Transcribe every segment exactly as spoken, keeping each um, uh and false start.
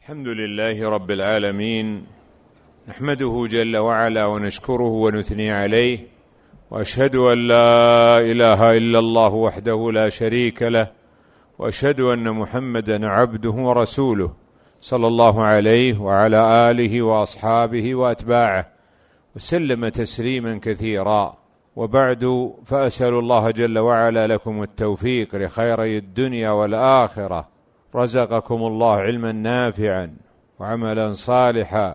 الحمد لله رب العالمين، نحمده جل وعلا ونشكره ونثني عليه، وأشهد أن لا إله إلا الله وحده لا شريك له، وأشهد أن محمدا عبده ورسوله صلى الله عليه وعلى آله وأصحابه وأتباعه وسلم تسليما كثيرا. وبعد، فأسأل الله جل وعلا لكم التوفيق لخيري الدنيا والآخرة. رزقكم الله علما نافعا وعملا صالحا.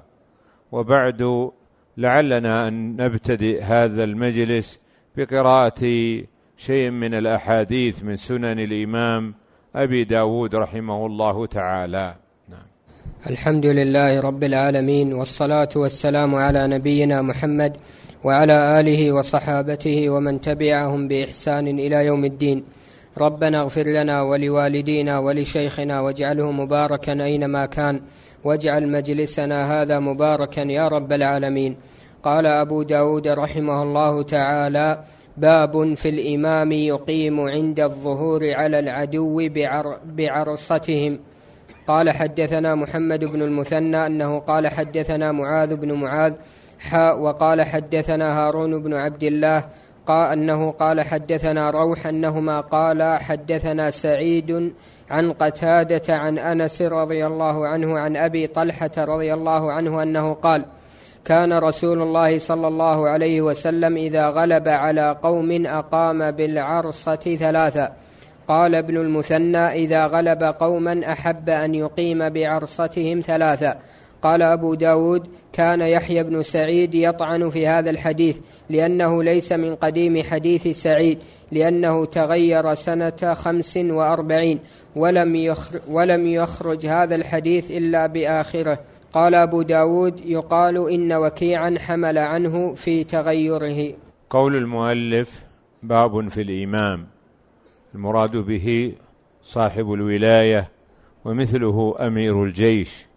وبعد، لعلنا أن نبتدئ هذا المجلس بقراءة شيء من الأحاديث من سنن الإمام أبي داود رحمه الله تعالى. نعم. الحمد لله رب العالمين، والصلاة والسلام على نبينا محمد وعلى آله وصحابته ومن تبعهم بإحسان إلى يوم الدين. ربنا اغفر لنا ولوالدينا ولشيخنا واجعله مباركا أينما كان، واجعل مجلسنا هذا مباركا يا رب العالمين. قال أبو داود رحمه الله تعالى: باب في الإمام يقيم عند الظهور على العدو بعر بعرصتهم. قال حدثنا محمد بن المثنى أنه قال حدثنا معاذ بن معاذ حاء وقال حدثنا هارون بن عبد الله قال أنه قال حدثنا روح أنهما قال حدثنا سعيد عن قتادة عن أنس رضي الله عنه عن أبي طلحة رضي الله عنه أنه قال: كان رسول الله صلى الله عليه وسلم إذا غلب على قوم أقام بالعرصة ثلاثة. قال ابن المثنى: إذا غلب قوما أحب أن يقيم بعرصتهم ثلاثة. قال أبو داود: كان يحيى بن سعيد يطعن في هذا الحديث لأنه ليس من قديم حديث سعيد، لأنه تغير سنة خمس وأربعين ولم يخرج, ولم يخرج هذا الحديث إلا بآخره. قال أبو داود: يقال إن وكيعا حمل عنه في تغيره. قول المؤلف: باب في الإمام، المراد به صاحب الولاية ومثله أمير الجيش،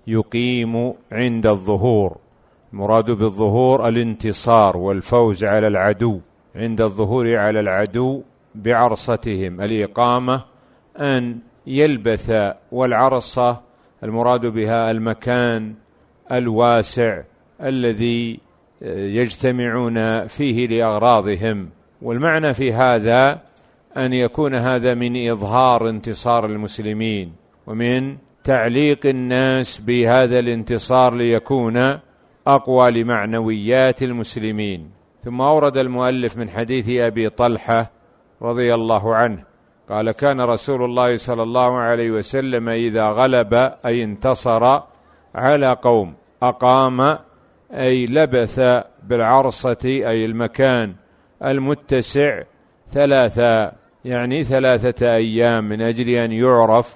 يقيم عند الظهور. المراد بالظهور الانتصار والفوز على العدو، عند الظهور على العدو بعرصتهم. الإقامة أن يلبث، والعرصة المراد بها المكان الواسع الذي يجتمعون فيه لأغراضهم. والمعنى في هذا أن يكون هذا من إظهار انتصار المسلمين ومن تعليق الناس بهذا الانتصار ليكون أقوى لمعنويات المسلمين. ثم أورد المؤلف من حديث أبي طلحة رضي الله عنه قال: كان رسول الله صلى الله عليه وسلم إذا غلب أي انتصر على قوم، أقام أي لبث بالعرصة أي المكان المتسع ثلاثة، يعني ثلاثة أيام، من أجل أن يعرف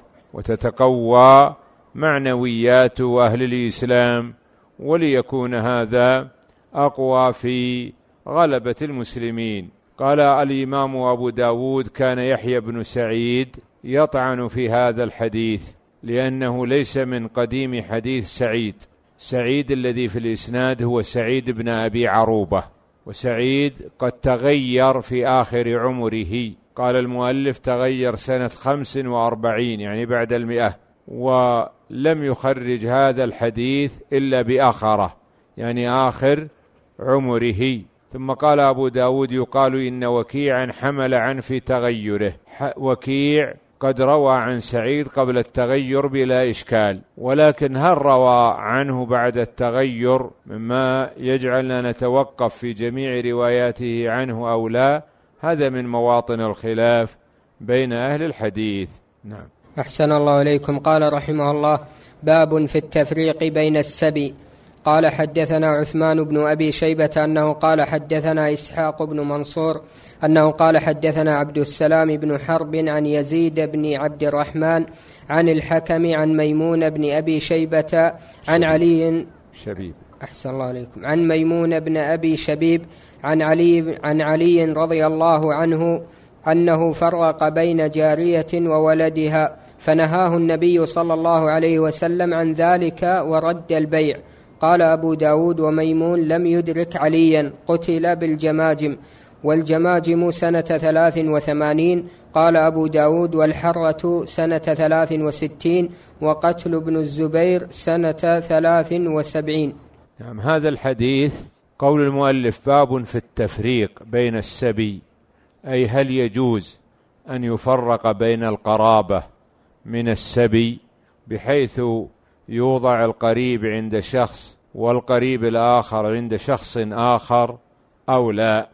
وتتقوى معنويات أهل الإسلام، وليكون هذا أقوى في غلبة المسلمين. قال الإمام أبو داود: كان يحيى بن سعيد يطعن في هذا الحديث لأنه ليس من قديم حديث سعيد. سعيد الذي في الإسناد هو سعيد بن أبي عروبة، وسعيد قد تغير في آخر عمره. قال المؤلف: تغير سنة خمس وأربعين، يعني بعد المئة، ولم يخرج هذا الحديث إلا بآخره، يعني آخر عمره. ثم قال أبو داود: يقال إن وكيعا حمل عن في تغيره. وكيع قد روى عن سعيد قبل التغير بلا إشكال، ولكن هل روى عنه بعد التغير مما يجعلنا نتوقف في جميع رواياته عنه أو لا؟ هذا من مواطن الخلاف بين أهل الحديث. نعم. أحسن الله إليكم. قال رحمه الله: باب في التفريق بين السبي. قال حدثنا عثمان بن أبي شيبة أنه قال حدثنا إسحاق بن منصور أنه قال حدثنا عبد السلام بن حرب عن يزيد بن عبد الرحمن عن الحكم عن ميمون بن أبي شيبة عن علي شبيب أحسن الله عليكم عن ميمون بن أبي شبيب عن علي عن علي رضي الله عنه أنه فرق بين جارية وولدها، فنهاه النبي صلى الله عليه وسلم عن ذلك ورد البيع. قال أبو داود: وميمون لم يدرك عليا، قتل بالجماجم. والجماجم سنة ثلاث وثمانين. قال أبو داود والحرة سنة ثلاث وستين، وقتل ابن الزبير سنة ثلاث وسبعين. نعم. هذا الحديث قول المؤلف باب في التفريق بين السبي، أي هل يجوز أن يفرق بين القرابة من السبي بحيث يوضع القريب عند شخص والقريب الآخر عند شخص آخر أو لا؟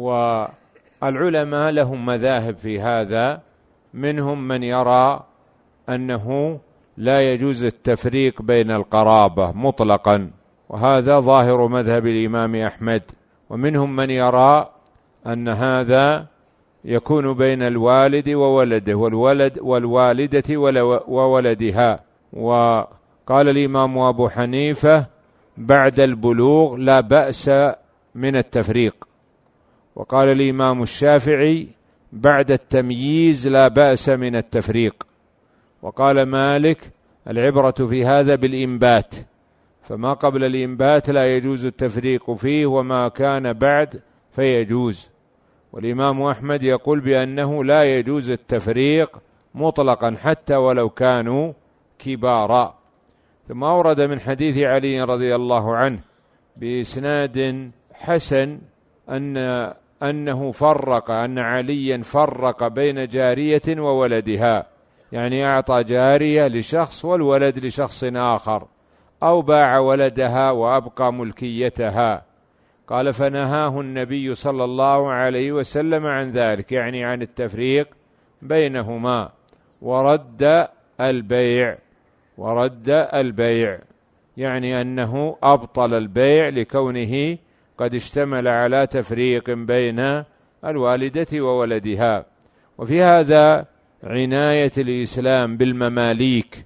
والعلماء لهم مذاهب في هذا، منهم من يرى أنه لا يجوز التفريق بين القرابة مطلقا، وهذا ظاهر مذهب الإمام أحمد، ومنهم من يرى أن هذا يكون بين الوالد وولده والولد والوالدة وولدها. وقال الإمام أبو حنيفة بعد البلوغ لا بأس من التفريق، وقال الإمام الشافعي بعد التمييز لا بأس من التفريق، وقال مالك العبرة في هذا بالإنبات، فما قبل الإنبات لا يجوز التفريق فيه، وما كان بعد فيجوز. والإمام أحمد يقول بأنه لا يجوز التفريق مطلقا حتى ولو كانوا كبارا. ثم أورد من حديث علي رضي الله عنه بإسناد حسن أن أنه فرق أن عليا فرق بين جارية وولدها، يعني أعطى جارية لشخص والولد لشخص آخر، أو باع ولدها وأبقى ملكيتها. قال فنهاه النبي صلى الله عليه وسلم عن ذلك، يعني عن التفريق بينهما، ورد البيع ورد البيع يعني أنه أبطل البيع لكونه قد اشتمل على تفريق بين الوالدة وولدها. وفي هذا عناية الإسلام بالمماليك،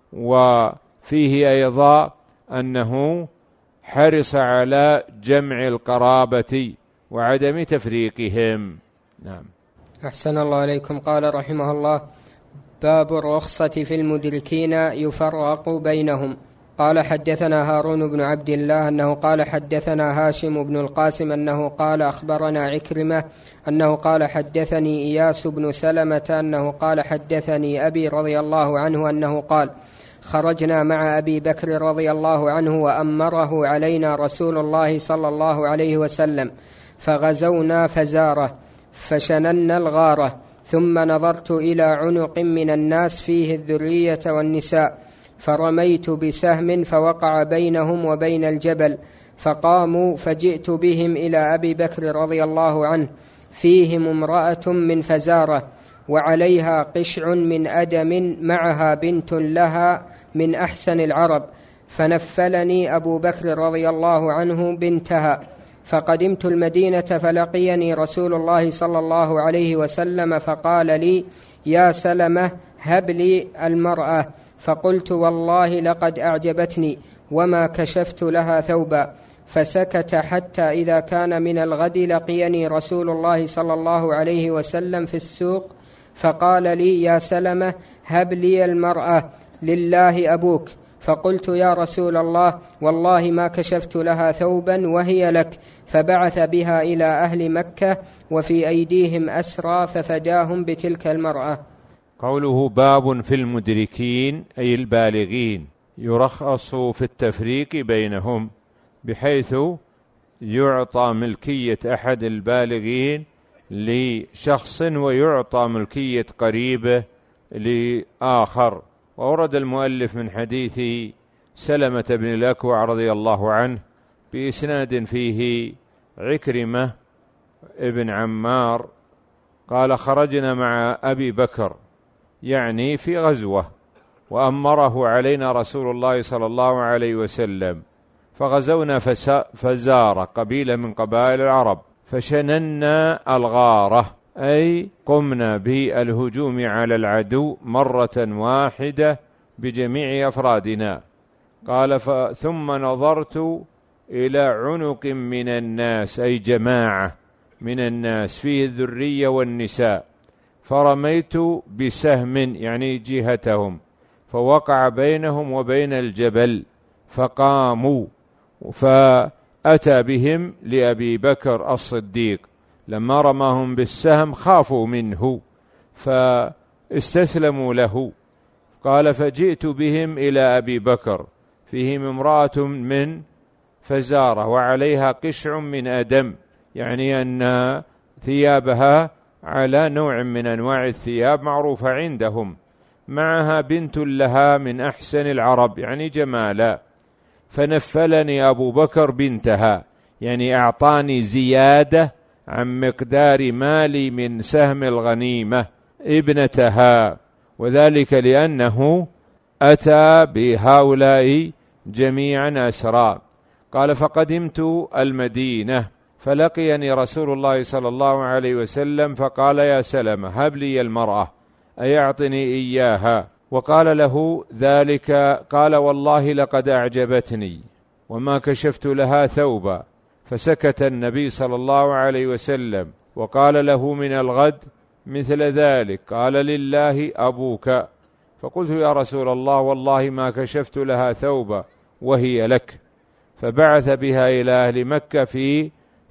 وفيه أيضا أنه حرص على جمع القرابة وعدم تفريقهم. نعم. أحسن الله عليكم. قال رحمه الله باب الرخصة في المدركين يفرق بينهم. قال حدثنا هارون بن عبد الله أنه قال حدثنا هاشم بن القاسم أنه قال أخبرنا عكرمة أنه قال حدثني إياس بن سلمة أنه قال حدثني أبي رضي الله عنه أنه قال خرجنا مع أبي بكر رضي الله عنه وأمره علينا رسول الله صلى الله عليه وسلم، فغزونا فزاره فشننا الغارة، ثم نظرت إلى عنق من الناس فيه الذرية والنساء، فرميت بسهم فوقع بينهم وبين الجبل، فقاموا فجئت بهم إلى أبي بكر رضي الله عنه، فيهم امرأة من فزارة وعليها قشع من أدم معها بنت لها من أحسن العرب، فنفلني أبو بكر رضي الله عنه بنتها. فقدمت المدينة فلقيني رسول الله صلى الله عليه وسلم فقال لي يا سلمة هب لي المرأة، فقلت والله لقد أعجبتني وما كشفت لها ثوبا، فسكت حتى إذا كان من الغد لقيني رسول الله صلى الله عليه وسلم في السوق فقال لي يا سلمة هب لي المرأة لله أبوك، فقلت يا رسول الله والله ما كشفت لها ثوبا وهي لك، فبعث بها إلى أهل مكة وفي أيديهم أسرى ففداهم بتلك المرأة. قوله باب في المدركين أي البالغين، يرخص في التفريق بينهم بحيث يعطى ملكية أحد البالغين لشخص ويعطى ملكية قريبه لآخر. وورد المؤلف من حديث سلمة بن الأكوع رضي الله عنه بإسناد فيه عكرمة ابن عمار قال خرجنا مع أبي بكر يعني في غزوة، وأمره علينا رسول الله صلى الله عليه وسلم، فغزونا فزار قبيلة من قبائل العرب، فشننا الغارة أي قمنا بالهجوم على العدو مرة واحدة بجميع أفرادنا. قال ثم نظرت إلى عنق من الناس أي جماعة من الناس فيه الذرية والنساء، فرميت بسهم يعني جهتهم، فوقع بينهم وبين الجبل، فقاموا فأتى بهم لأبي بكر الصديق، لما رماهم بالسهم خافوا منه فاستسلموا له. قال فجئت بهم إلى أبي بكر، فيهم امرأة من فزارة وعليها قشع من أدم، يعني أن ثيابها على نوع من أنواع الثياب معروفة عندهم، معها بنت لها من أحسن العرب يعني جمالا، فنفلني أبو بكر بنتها، يعني أعطاني زيادة عن مقدار مالي من سهم الغنيمة ابنتها، وذلك لأنه أتى بهؤلاء جميعا أسرى. قال فقدمت المدينة فلقيني رسول الله صلى الله عليه وسلم فقال يا سلمة هب لي المرأة أيعطني إياها؟ وقال له ذلك، قال والله لقد أعجبتني وما كشفت لها ثوبا. فسكت النبي صلى الله عليه وسلم وقال له من الغد مثل ذلك. قال لله أبوك. فقلت يا رسول الله والله ما كشفت لها ثوبا وهي لك. فبعث بها إلى أهل مكة في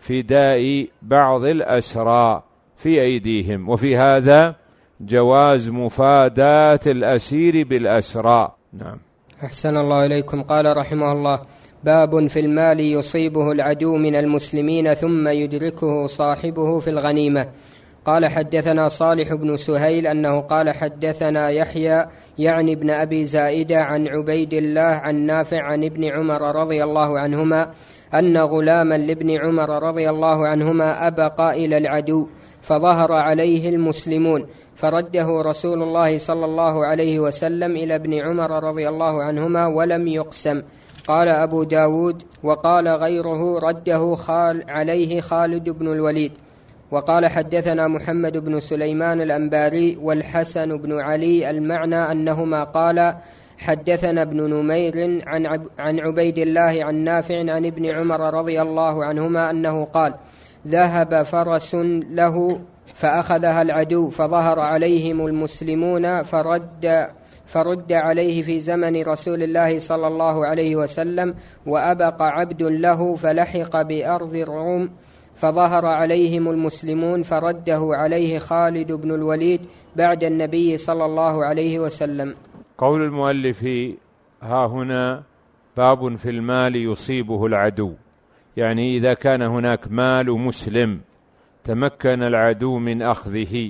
فداء بعض الأسرى في أيديهم. وفي هذا جواز مفاداة الأسير بالأسرى. نعم. أحسن الله إليكم. قال رحمه الله: باب في المال يصيبه العدو من المسلمين ثم يدركه صاحبه في الغنيمة. قال حدثنا صالح بن سهيل أنه قال حدثنا يحيى يعني ابن أبي زائدة عن عبيد الله عن نافع عن ابن عمر رضي الله عنهما أن غلاما لابن عمر رضي الله عنهما أبقى إلى العدو فظهر عليه المسلمون فرده رسول الله صلى الله عليه وسلم إلى ابن عمر رضي الله عنهما ولم يقسم. قال أبو داود: وقال غيره رده خال عليه خالد بن الوليد. وقال حدثنا محمد بن سليمان الأنباري والحسن بن علي المعنى أنهما قال حدثنا ابن نمير عن, عب عن عبيد الله عن نافع عن ابن عمر رضي الله عنهما أنه قال: ذهب فرس له فأخذها العدو فظهر عليهم المسلمون فرد فرد عليه في زمن رسول الله صلى الله عليه وسلم، وأبقى عبد له فلحق بأرض الروم فظهر عليهم المسلمون فرده عليه خالد بن الوليد بعد النبي صلى الله عليه وسلم. قول المؤلف ها هنا: باب في المال يصيبه العدو، يعني إذا كان هناك مال مسلم تمكن العدو من أخذه،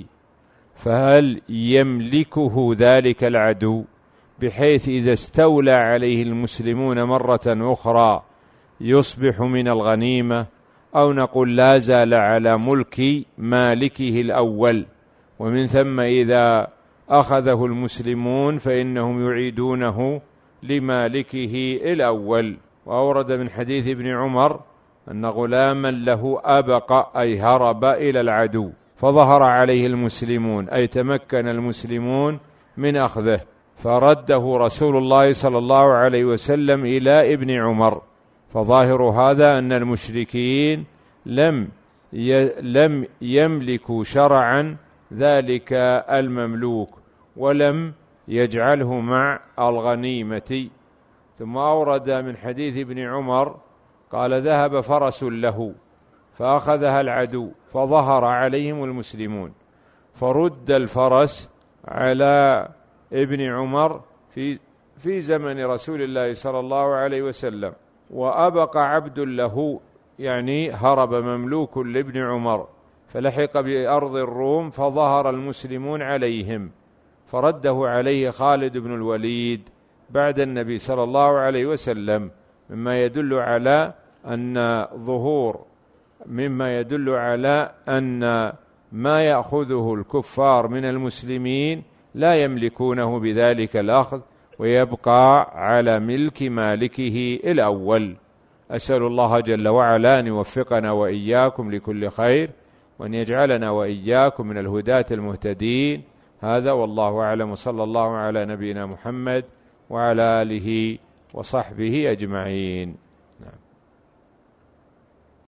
فهل يملكه ذلك العدو بحيث إذا استولى عليه المسلمون مرة أخرى يصبح من الغنيمة، أو نقول لا زال على ملك مالكه الأول، ومن ثم إذا أخذه المسلمون فإنهم يعيدونه لمالكه الأول؟ وأورد من حديث ابن عمر أن غلاما له أبق أي هرب إلى العدو فظهر عليه المسلمون أي تمكن المسلمون من أخذه، فرده رسول الله صلى الله عليه وسلم إلى ابن عمر. فظاهر هذا أن المشركين لم لم يملكوا شرعا ذلك المملوك ولم يجعله مع الغنيمة. ثم أورد من حديث ابن عمر قال: ذهب فرس له فأخذها العدو فظهر عليهم المسلمون فرد الفرس على ابن عمر في في زمن رسول الله صلى الله عليه وسلم، وأبقى عبد له يعني هرب مملوك لابن عمر فلحق بأرض الروم فظهر المسلمون عليهم فرده عليه خالد بن الوليد بعد النبي صلى الله عليه وسلم، مما يدل على أن ظهور مما يدل على أن ما يأخذه الكفار من المسلمين لا يملكونه بذلك الأخذ ويبقى على ملك مالكه الأول. أسأل الله جل وعلا أن يوفقنا وإياكم لكل خير، وأن يجعلنا وإياكم من الهداة المهتدين. هذا والله أعلم، صلى الله على نبينا محمد وعلى آله وصحبه أجمعين.